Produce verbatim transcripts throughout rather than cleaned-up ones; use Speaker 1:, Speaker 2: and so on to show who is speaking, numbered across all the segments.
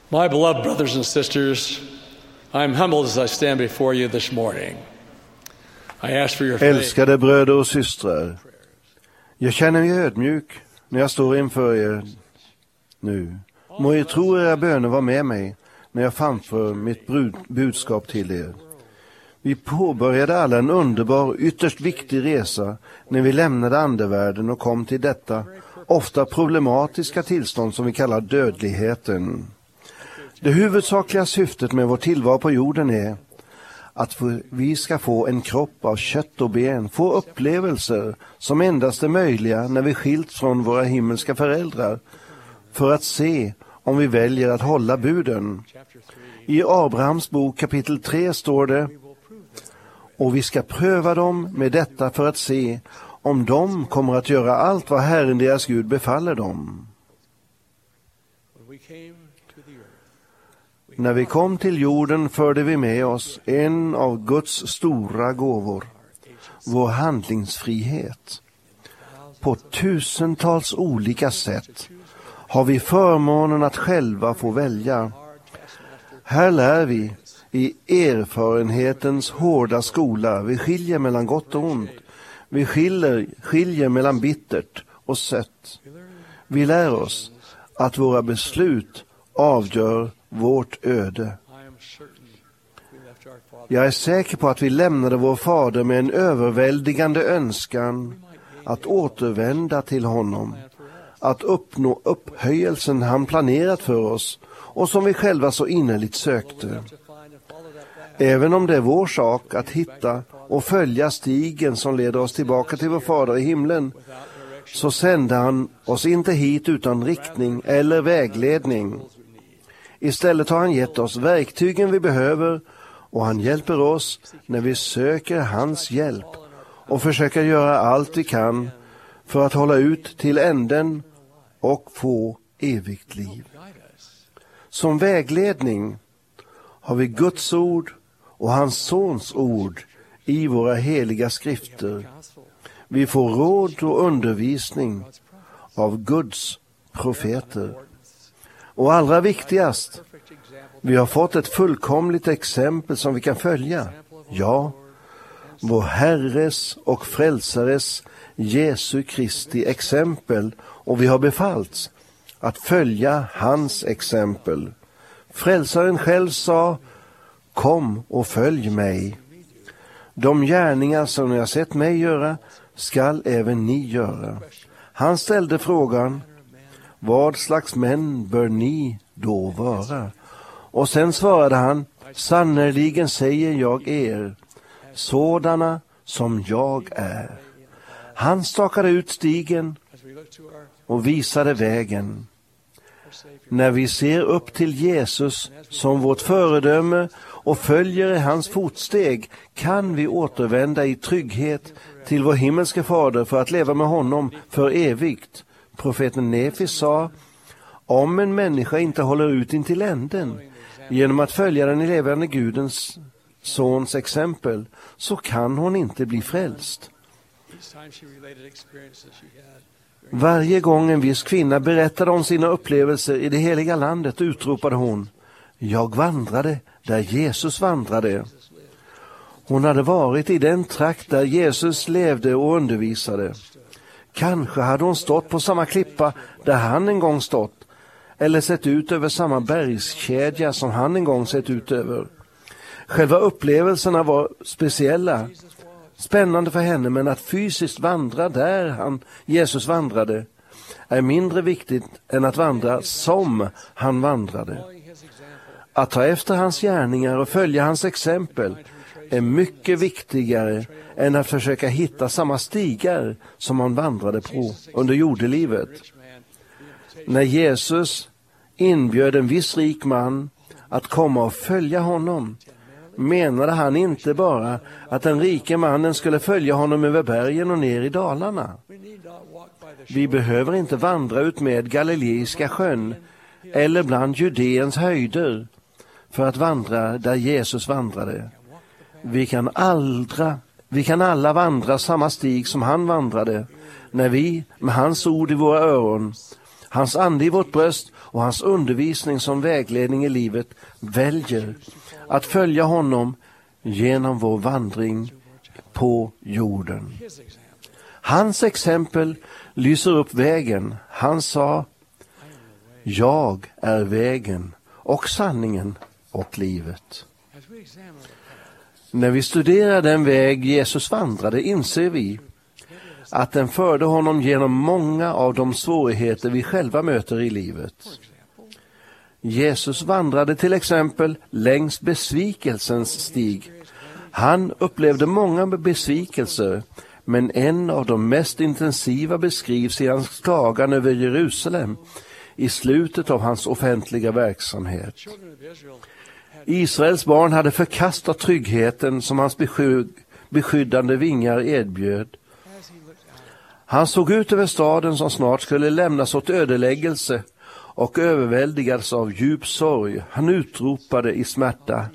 Speaker 1: My beloved brothers and sisters, I am humbled as I stand before you this morning. I ask for your faith.
Speaker 2: Älskade bröder och systrar, jag känner mig ödmjuk när jag står inför er nu. Må er tro era böner vara med mig när jag framför mitt budskap till er. Vi påbörjade alla en underbar och ytterst viktig resa när vi lämnade andevärlden och kom till detta ofta problematiska tillstånd som vi kallar dödligheten. Det huvudsakliga syftet med vår tillvaro på jorden är att vi ska få en kropp av kött och ben, få upplevelser som endast är möjliga när vi skilts från våra himmelska föräldrar, för att se om vi väljer att hålla buden. I Abrahams bok kapitel tre står det: och vi ska pröva dem med detta för att se om de kommer att göra allt vad Herren deras Gud befaller dem. När vi kom till jorden förde vi med oss en av Guds stora gåvor, vår handlingsfrihet. På tusentals olika sätt har vi förmånen att själva få välja. Här lär vi i erfarenhetens hårda skola. Vi skiljer mellan gott och ont. Vi skiljer, skiljer mellan bittert och sött. Vi lär oss att våra beslut avgör vårt öde. Jag är säker på att vi lämnade vår fader med en överväldigande önskan att återvända till honom, att uppnå upphöjelsen han planerat för oss och som vi själva så innerligt sökte. Även om det är vår sak att hitta och följa stigen som leder oss tillbaka till vår fader i himlen, så sände han oss inte hit utan riktning eller vägledning. Istället har han gett oss verktygen vi behöver, och han hjälper oss när vi söker hans hjälp och försöker göra allt vi kan för att hålla ut till änden och få evigt liv. Som vägledning har vi Guds ord och hans sons ord i våra heliga skrifter. Vi får råd och undervisning av Guds profeter. Och allra viktigast, vi har fått ett fullkomligt exempel som vi kan följa. Ja, vår Herres och Frälsares Jesu Kristi exempel, och vi har befallts att följa hans exempel. Frälsaren själv sa: kom och följ mig. De gärningar som ni har sett mig göra skall även ni göra. Han ställde frågan: vad slags män bör ni då vara? Och sen svarade han: sannerligen säger jag er, sådana som jag är. Han stakade ut stigen och visade vägen. När vi ser upp till Jesus som vårt föredöme och följer i hans fotsteg, kan vi återvända i trygghet till vår himmelske fader för att leva med honom för evigt. Profeten Nefis sa: om en människa inte håller ut in till änden genom att följa den levande Gudens sons exempel, så kan hon inte bli frälst. Varje gång en viss kvinna berättade om sina upplevelser i det heliga landet utropade hon: jag vandrade där Jesus vandrade. Hon hade varit i den trakt där Jesus levde och undervisade. Kanske hade hon stått på samma klippa där han en gång stått, eller sett ut över samma bergskedja som han en gång sett ut över. Själva upplevelserna var speciella, spännande för henne, men att fysiskt vandra där han, Jesus vandrade, är mindre viktigt än att vandra som han vandrade. Att ta efter hans gärningar och följa hans exempel är mycket viktigare än att försöka hitta samma stigar som han vandrade på under jordelivet. När Jesus inbjöd en viss rik man att komma och följa honom, menade han inte bara att den rike mannen skulle följa honom över bergen och ner i dalarna. Vi behöver inte vandra ut med Galileiska sjön eller bland Judeens höjder för att vandra där Jesus vandrade. Vi kan aldra, vi kan alla vandra samma stig som han vandrade, när vi med hans ord i våra öron, hans ande i vårt bröst och hans undervisning som vägledning i livet väljer att följa honom genom vår vandring på jorden. Hans exempel lyser upp vägen. Han sa: jag är vägen och sanningen och livet. När vi studerar den väg Jesus vandrade inser vi att den förde honom genom många av de svårigheter vi själva möter i livet. Jesus vandrade till exempel längs besvikelsens stig. Han upplevde många besvikelser, men en av de mest intensiva beskrivs i hans klagan över Jerusalem i slutet av hans offentliga verksamhet. Israels barn hade förkastat tryggheten som hans besky- beskyddande vingar erbjöd. Han såg ut över staden som snart skulle lämnas åt ödeläggelse och överväldigades av djup sorg. Han utropade i smärta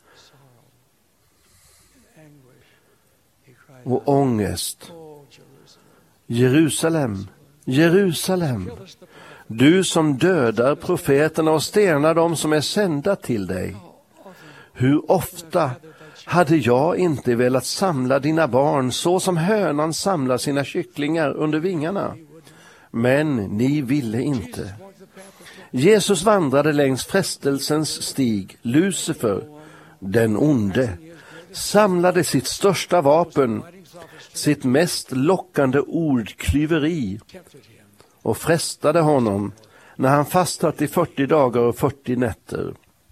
Speaker 2: och ångest: Jerusalem, Jerusalem, du som dödar profeterna och stenar dem som är sända till dig. Hur ofta hade jag inte velat samla dina barn så som hönan samlar sina kycklingar under vingarna. Men ni ville inte. Jesus vandrade längs frestelsens stig. Lucifer, den onde, samlade sitt största vapen, sitt mest lockande ordklyveri, och frestade honom när han fastat i fyrtio dagar och fyrtio nätter.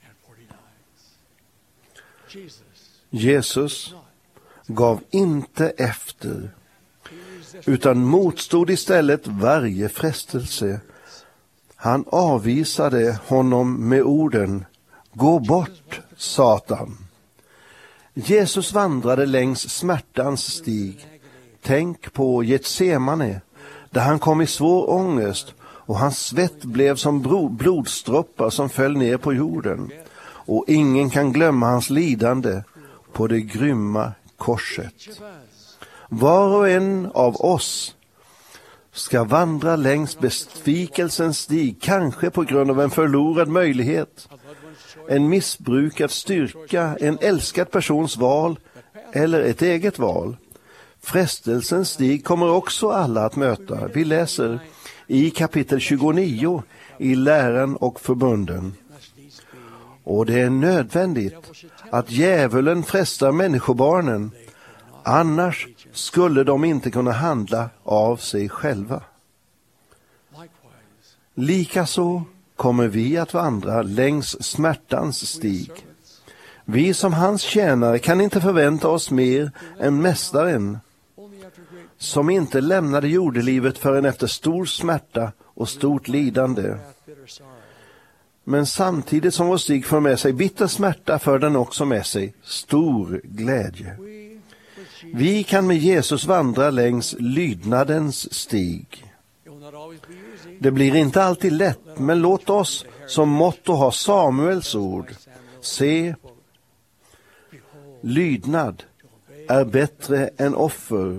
Speaker 2: Jesus gav inte efter, utan motstod istället varje frestelse. Han avvisade honom med orden: gå bort, Satan. Jesus vandrade längs smärtans stig. Tänk på Getsemane, där han kom i svår ångest och hans svett blev som blodsdroppar som föll ner på jorden. Och ingen kan glömma hans lidande på det grymma korset. Var och en av oss ska vandra längs besvikelsens stig, kanske på grund av en förlorad möjlighet, en missbrukad styrka, en älskad persons val eller ett eget val. Frestelsens stig kommer också alla att möta. Vi läser i kapitel tjugonio i Läran och förbunden. Och det är nödvändigt att djävulen frestar människobarnen, annars skulle de inte kunna handla av sig själva. Likaså kommer vi att vandra längs smärtans stig. Vi som hans tjänare kan inte förvänta oss mer än mästaren, som inte lämnade jordelivet förrän efter stor smärta och stort lidande. Men samtidigt som vår stig för med sig bitter smärta för den också med sig stor glädje. Vi kan med Jesus vandra längs lydnadens stig. Det blir inte alltid lätt, men låt oss som motto ha Samuels ord. Se, lydnad är bättre än offer,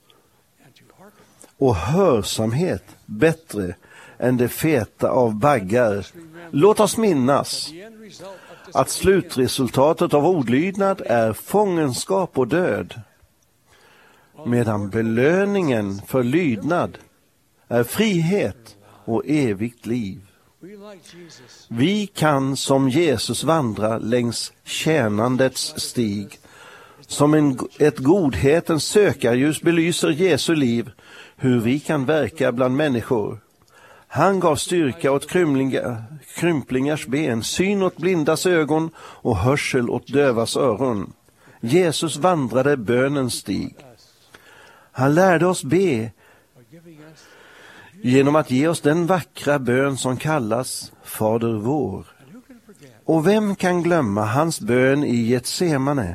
Speaker 2: och hörsamhet bättre än det feta av baggar. Låt oss minnas att slutresultatet av olydnad är fångenskap och död, medan belöningen för lydnad är frihet och evigt liv. Vi kan som Jesus vandra längs tjänandets stig. Som en, ett godhetens sökarljus belyser Jesu liv hur vi kan verka bland människor. Han gav styrka åt krymlingar, krymplingars ben, syn åt blindas ögon och hörsel åt dövas öron. Jesus vandrade bönens stig. Han lärde oss be genom att ge oss den vackra bön som kallas Fader vår. Och vem kan glömma hans bön i Getsemane?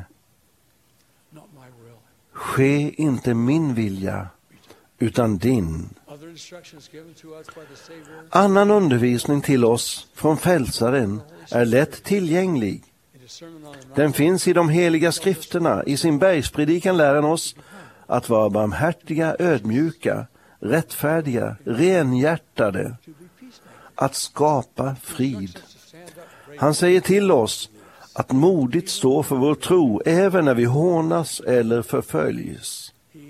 Speaker 2: Ske inte min vilja, utan din. Annan undervisning till oss från frälsaren är lätt tillgänglig. Den finns i de heliga skrifterna. I sin bergspredikan lär han oss att vara barmhärtiga, ödmjuka, rättfärdiga, renhjärtade, att skapa frid. Han säger till oss att modigt stå för vår tro även när vi hånas eller förföljs.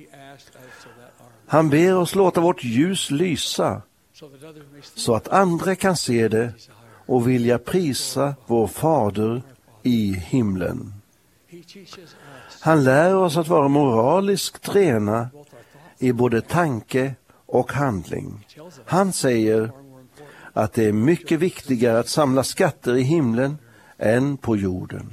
Speaker 2: Han ber oss låta vårt ljus lysa så att andra kan se det och vilja prisa vår Fader i himlen. Han lär oss att vara moraliskt rena i både tanke och handling. Han säger att det är mycket viktigare att samla skatter i himlen än på jorden.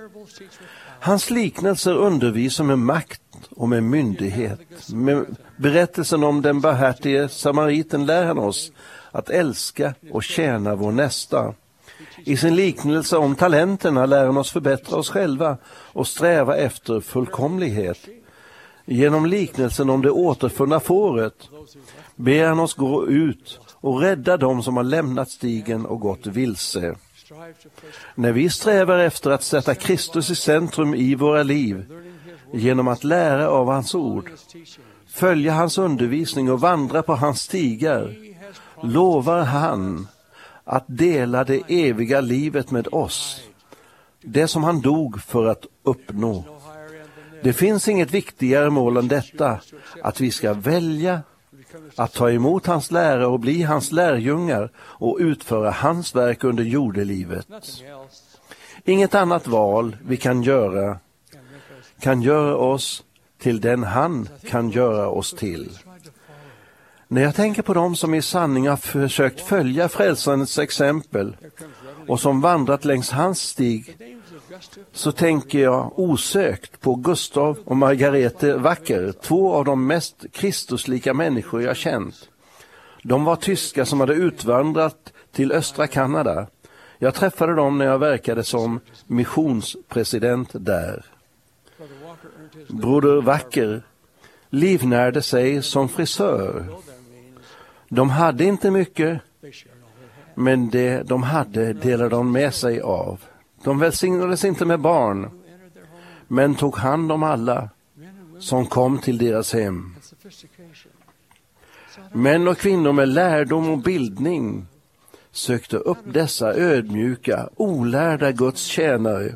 Speaker 2: Hans liknelser undervisar med makt och med myndighet. Med berättelsen om den barmhärtige samariten lär han oss att älska och tjäna vår nästa. I sin liknelse om talenterna lär han oss förbättra oss själva och sträva efter fullkomlighet. Genom liknelsen om det återfunna fåret ber han oss gå ut och rädda dem som har lämnat stigen och gått vilse. När vi strävar efter att sätta Kristus i centrum i våra liv genom att lära av hans ord, följa hans undervisning och vandra på hans stigar, lovar han att dela det eviga livet med oss, det som han dog för att uppnå. Det finns inget viktigare mål än detta, att vi ska välja att ta emot hans lära och bli hans lärjungar och utföra hans verk under jordelivet. Inget annat val vi kan göra kan göra oss till den han kan göra oss till. När jag tänker på dem som i sanning har försökt följa frälsarens exempel och som vandrat längs hans stig, så tänker jag osökt på Gustav och Margarete Wacker, två av de mest Kristuslika människor jag känt. De var tyskar som hade utvandrat till östra Kanada. Jag träffade dem när jag verkade som missionspresident där. Broder Wacker livnärde sig som frisör. De hade inte mycket, men det de hade delade de med sig av. De välsignades inte med barn, men tog hand om alla som kom till deras hem. Män och kvinnor med lärdom och bildning sökte upp dessa ödmjuka, olärda Guds tjänare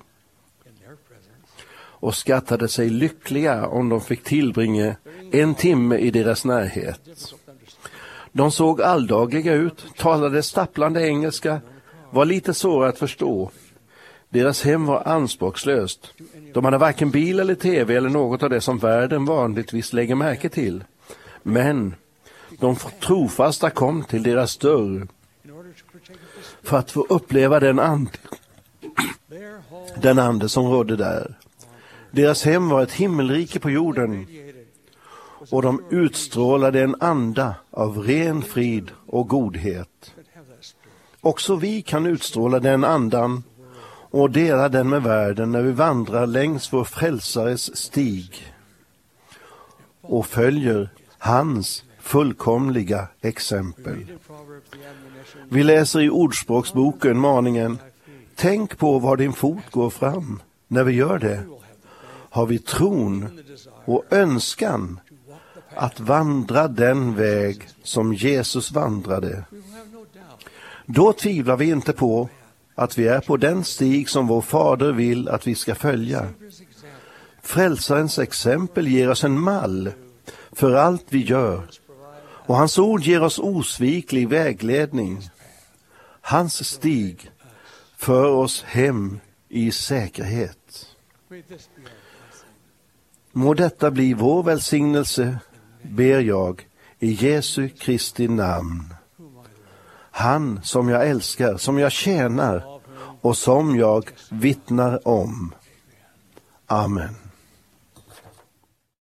Speaker 2: och skattade sig lyckliga om de fick tillbringa en timme i deras närhet. De såg alldagliga ut, talade stapplande engelska, var lite svåra att förstå. Deras hem var anspråkslöst. De hade varken bil eller tv eller något av det som världen vanligtvis lägger märke till. Men de trofasta kom till deras dörr för att få uppleva den ande, den ande som rådde där. Deras hem var ett himmelrike på jorden, och de utstrålade en anda av ren frid och godhet. Också vi kan utstråla den andan och dela den med världen när vi vandrar längs vår frälsares stig och följer hans fullkomliga exempel. Vi läser i Ordspråksboken maningen: tänk på var din fot går fram. När vi gör det har vi tron och önskan att vandra den väg som Jesus vandrade. Då tvivlar vi inte på att vi är på den stig som vår Fader vill att vi ska följa. Frälsarens exempel ger oss en mall för allt vi gör, och hans ord ger oss osviklig vägledning. Hans stig för oss hem i säkerhet. Må detta bli vår välsignelse, ber jag i Jesu Kristi namn. Han som jag älskar, som jag tjänar och som jag vittnar om. Amen.